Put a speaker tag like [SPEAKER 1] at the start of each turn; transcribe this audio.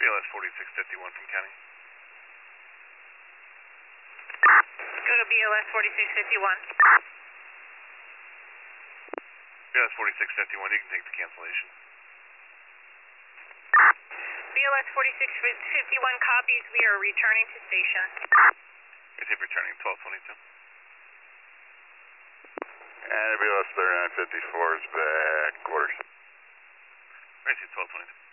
[SPEAKER 1] BLS 4651 from County.
[SPEAKER 2] Go to BLS 4651.
[SPEAKER 1] BLS 4651, you can take the cancellation.
[SPEAKER 2] BLS 4651 copies. We are returning to station.
[SPEAKER 1] Receive returning 1222.
[SPEAKER 3] And BLS 3954 is back quarters.
[SPEAKER 1] Receive 1222.